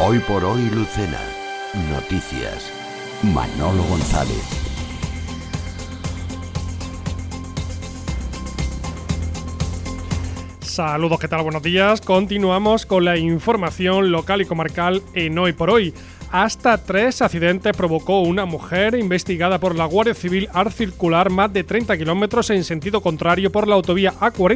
Hoy por hoy, Lucena. Noticias. Manolo González. Saludos, ¿qué tal? Buenos días. Continuamos con la información local y comarcal en Hoy por Hoy. Hasta 3 accidentes provocó una mujer investigada por la Guardia Civil al circular más de 30 kilómetros en sentido contrario por la autovía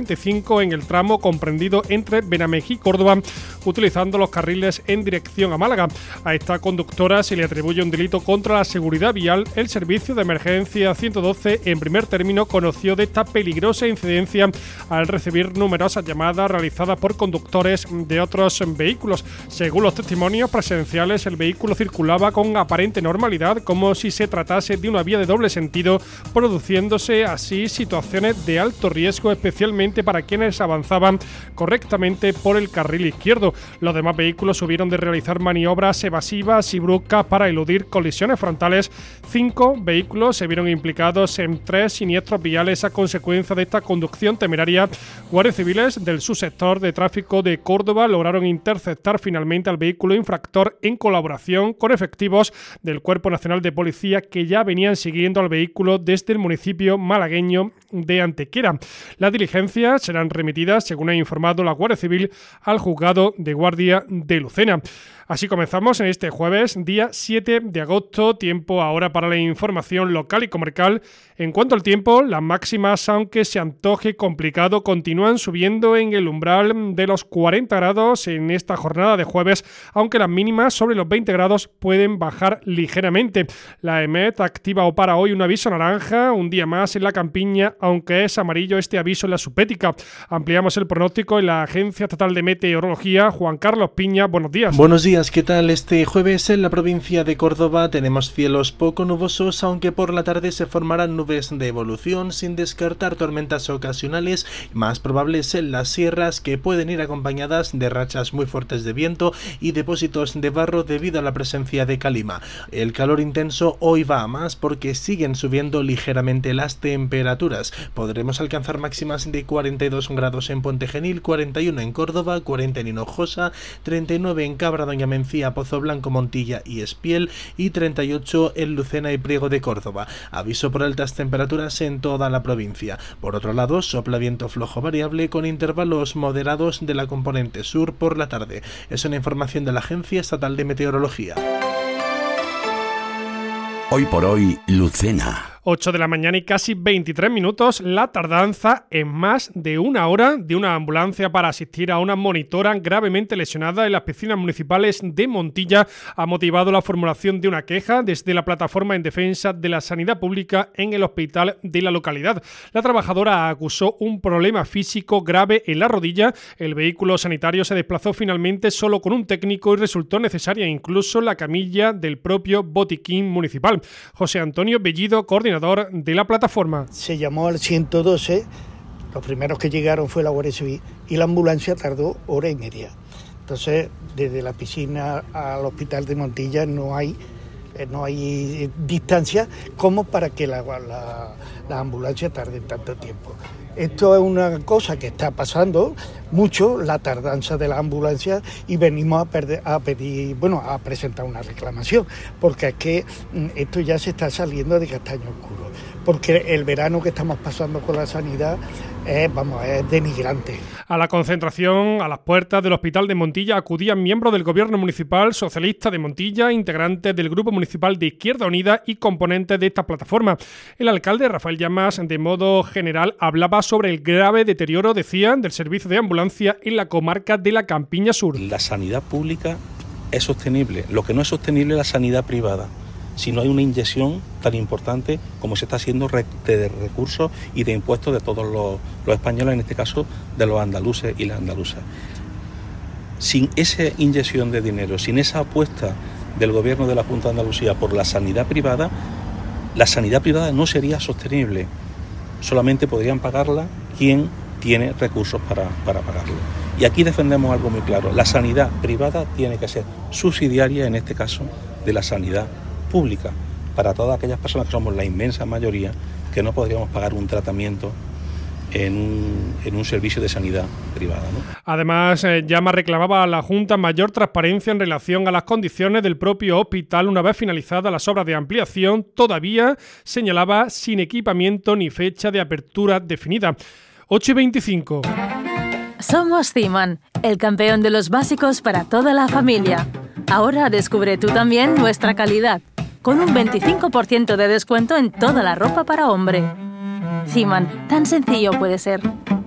A45 en el tramo comprendido entre Benamejí y Córdoba, utilizando los carriles en dirección a Málaga. A esta conductora se le atribuye un delito contra la seguridad vial. El servicio de emergencia 112 en primer término conoció de esta peligrosa incidencia al recibir numerosas llamadas realizadas por conductores de otros vehículos. Según los testimonios presenciales, el vehículo circulaba con aparente normalidad, como si se tratase de una vía de doble sentido, produciéndose así situaciones de alto riesgo, especialmente para quienes avanzaban correctamente por el carril izquierdo. Los demás vehículos hubieron de realizar maniobras evasivas y bruscas para eludir colisiones frontales. 5 vehículos se vieron implicados en 3 siniestros viales a consecuencia de esta conducción temeraria. Guardias civiles del subsector de tráfico de Córdoba lograron interceptar finalmente al vehículo infractor en colaboración con efectivos del Cuerpo Nacional de Policía que ya venían siguiendo al vehículo desde el municipio malagueño de Antequera. Las diligencias serán remitidas, según ha informado la Guardia Civil, al Juzgado de Guardia de Lucena. Así comenzamos en este jueves, día 7 de agosto, tiempo ahora para la información local y comarcal. En cuanto al tiempo, las máximas, aunque se antoje complicado, continúan subiendo en el umbral de los 40 grados en esta jornada de jueves, aunque las mínimas sobre los 20 grados pueden bajar ligeramente. La EMET activa para hoy un aviso naranja, un día más en la campiña, aunque es amarillo este aviso en la subética. Ampliamos el pronóstico en la Agencia Estatal de Meteorología. Juan Carlos Piña, buenos días. Buenos días. ¿Qué tal? Este jueves en la provincia de Córdoba tenemos cielos poco nubosos, aunque por la tarde se formarán nubes de evolución, sin descartar tormentas ocasionales, más probables en las sierras, que pueden ir acompañadas de rachas muy fuertes de viento y depósitos de barro debido a la presencia de calima. El calor intenso hoy va a más porque siguen subiendo ligeramente las temperaturas. Podremos alcanzar máximas de 42 grados en Puente Genil, 41 en Córdoba, 40 en Hinojosa, 39 en Cabra Doña Mencía, Pozo Blanco, Montilla y Espiel y 38 en Lucena y Priego de Córdoba. Aviso por altas temperaturas en toda la provincia. Por otro lado, sopla viento flojo variable con intervalos moderados de la componente sur por la tarde. Es una información de la Agencia Estatal de Meteorología. Hoy por hoy, Lucena. 8 de la mañana y casi 23 minutos, la tardanza en más de una hora de una ambulancia para asistir a una monitora gravemente lesionada en las piscinas municipales de Montilla ha motivado la formulación de una queja desde la plataforma en defensa de la sanidad pública en el hospital de la localidad. La trabajadora acusó un problema físico grave en la rodilla. El vehículo sanitario se desplazó finalmente solo con un técnico y resultó necesaria incluso la camilla del propio botiquín municipal. José Antonio Bellido, coordinador de la plataforma. Se llamó al 112, los primeros que llegaron fue la Guardia Civil y la ambulancia tardó hora y media. Entonces, desde la piscina al hospital de Montilla no hay distancia como para que la ambulancia tarde tanto tiempo. Esto es una cosa que está pasando mucho, la tardanza de la ambulancia, y venimos a presentar una reclamación, porque es que esto ya se está saliendo de castaño oscuro, porque el verano que estamos pasando con la sanidad es denigrante. A la concentración a las puertas del hospital de Montilla acudían miembros del gobierno municipal socialista de Montilla, integrantes del grupo municipal de Izquierda Unida y componentes de esta plataforma. El alcalde Rafael Llamas, de modo general, hablaba sobre el grave deterioro, decían, del servicio de ambulancia en la comarca de la Campiña Sur. La sanidad pública es sostenible, lo que no es sostenible es la sanidad privada. Si no hay una inyección tan importante como se está haciendo de recursos y de impuestos de todos los españoles, en este caso de los andaluces y las andaluzas. Sin esa inyección de dinero, sin esa apuesta del gobierno de la Junta de Andalucía por la sanidad privada no sería sostenible. Solamente podrían pagarla quien tiene recursos para pagarlo. Y aquí defendemos algo muy claro: la sanidad privada tiene que ser subsidiaria, en este caso, de la sanidad pública, para todas aquellas personas que somos la inmensa mayoría, que no podríamos pagar un tratamiento en un servicio de sanidad privada, ¿no? Además, Llama reclamaba a la Junta mayor transparencia en relación a las condiciones del propio hospital una vez finalizadas las obras de ampliación, todavía, señalaba, sin equipamiento ni fecha de apertura definida. 8:25. Somos Cieman, el campeón de los básicos para toda la familia. Ahora descubre tú también nuestra calidad, con un 25% de descuento en toda la ropa para hombre. Cieman, tan sencillo puede ser.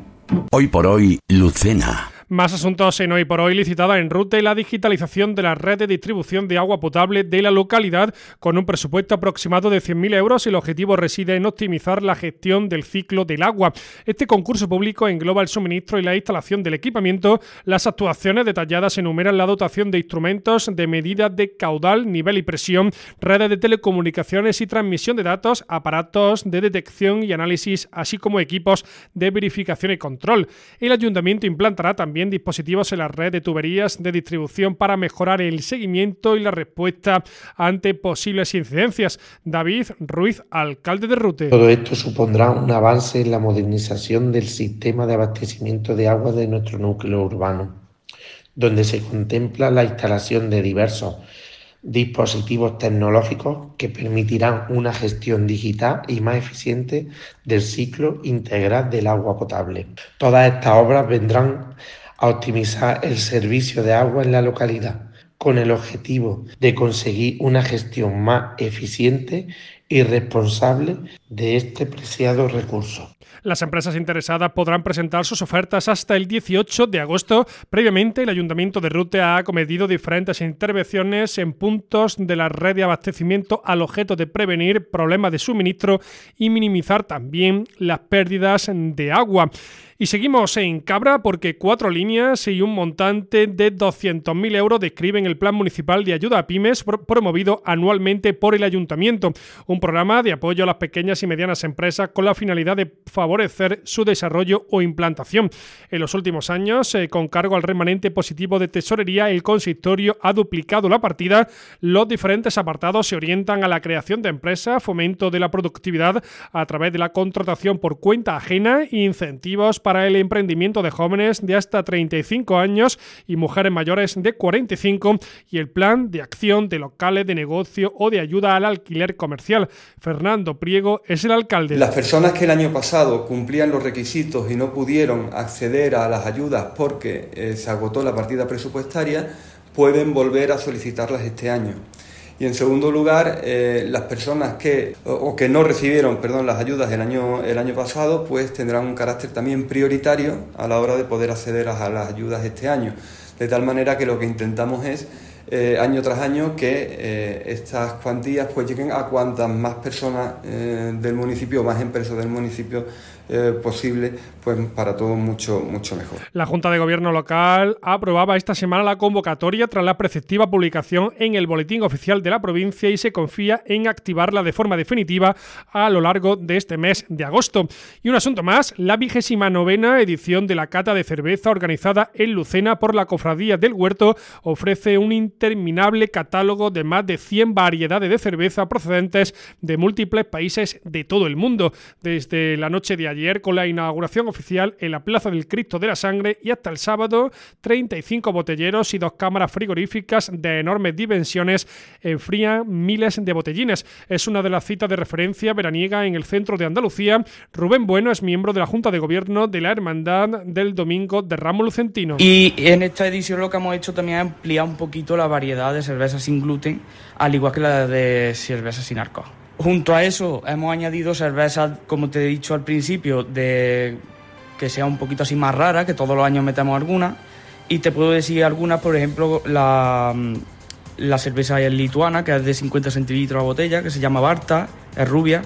Hoy por hoy, Lucena. Más asuntos en Hoy por Hoy. Licitada en Rute la digitalización de la red de distribución de agua potable de la localidad con un presupuesto aproximado de 100.000 euros. El objetivo reside en optimizar la gestión del ciclo del agua. Este concurso público engloba el suministro y la instalación del equipamiento. Las actuaciones detalladas enumeran la dotación de instrumentos de medida de caudal, nivel y presión, redes de telecomunicaciones y transmisión de datos, aparatos de detección y análisis, así como equipos de verificación y control. El ayuntamiento implantará también dispositivos en la red de tuberías de distribución para mejorar el seguimiento y la respuesta ante posibles incidencias. David Ruiz, alcalde de Rute. Todo esto supondrá un avance en la modernización del sistema de abastecimiento de agua de nuestro núcleo urbano, donde se contempla la instalación de diversos dispositivos tecnológicos que permitirán una gestión digital y más eficiente del ciclo integral del agua potable. Todas estas obras vendrán a optimizar el servicio de agua en la localidad, con el objetivo de conseguir una gestión más eficiente y responsable de este preciado recurso. Las empresas interesadas podrán presentar sus ofertas hasta el 18 de agosto. Previamente, el Ayuntamiento de Rute ha acometido diferentes intervenciones en puntos de la red de abastecimiento al objeto de prevenir problemas de suministro y minimizar también las pérdidas de agua. Y seguimos en Cabra porque 4 líneas y un montante de 200.000 euros describen el Plan Municipal de Ayuda a Pymes promovido anualmente por el Ayuntamiento. Un programa de apoyo a las pequeñas y medianas empresas con la finalidad de favorecer su desarrollo o implantación. En los últimos años, con cargo al remanente positivo de tesorería, el consistorio ha duplicado la partida. Los diferentes apartados se orientan a la creación de empresas, fomento de la productividad a través de la contratación por cuenta ajena e incentivos para el emprendimiento de jóvenes de hasta 35 años y mujeres mayores de 45 y el plan de acción de locales de negocio o de ayuda al alquiler comercial. Fernando Priego es el alcalde. Las personas que el año pasado cumplían los requisitos y no pudieron acceder a las ayudas porque se agotó la partida presupuestaria pueden volver a solicitarlas este año. Y en segundo lugar, las personas que no recibieron las ayudas el año pasado, pues tendrán un carácter también prioritario a la hora de poder acceder a las ayudas este año. De tal manera que lo que intentamos es, año tras año, que estas cuantías pues lleguen a cuantas más personas del municipio, más empresas del municipio posible, pues para todos mucho mejor. La Junta de Gobierno local aprobaba esta semana la convocatoria tras la preceptiva publicación en el Boletín Oficial de la provincia y se confía en activarla de forma definitiva a lo largo de este mes de agosto. Y un asunto más, la 29ª edición de la cata de cerveza organizada en Lucena por la Cofradía del Huerto ofrece un interminable catálogo de más de 100 variedades de cerveza procedentes de múltiples países de todo el mundo, desde la noche de ayer con la inauguración oficial en la Plaza del Cristo de la Sangre y hasta el sábado 35 botelleros y 2 cámaras frigoríficas de enormes dimensiones enfrían miles de botellines. Es una de las citas de referencia veraniega en el centro de Andalucía. Rubén Bueno es miembro de la Junta de Gobierno de la Hermandad del Domingo de Ramos Lucentino. Y en esta edición lo que hemos hecho también es ampliar un poquito la variedad de cervezas sin gluten, al igual que la de cervezas sin alcohol. Junto a eso hemos añadido cervezas, como te he dicho al principio, de que sea un poquito así más rara, que todos los años metemos algunas. Y te puedo decir algunas, por ejemplo, la cerveza lituana, que es de 50 centilitros la botella, que se llama Barta, es rubia.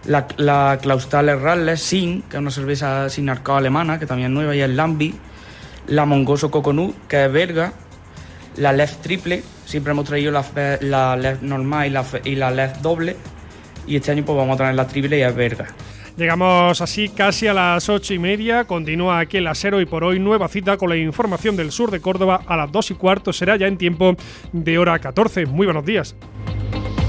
La Clausthaler Radler Sin, que es una cerveza sin alcohol alemana, que también es nueva, y es Lambi. La Mongoso Coconut, que es belga. La Lef Triple, siempre hemos traído la Lef normal y la Lef doble. Y este año pues vamos a traer la triple y es belga. Llegamos así casi a las 8:30. Continúa aquí el Ser Hoy por Hoy. Nueva cita con la información del sur de Córdoba a las 2:15. Será ya en tiempo de hora 14. Muy buenos días.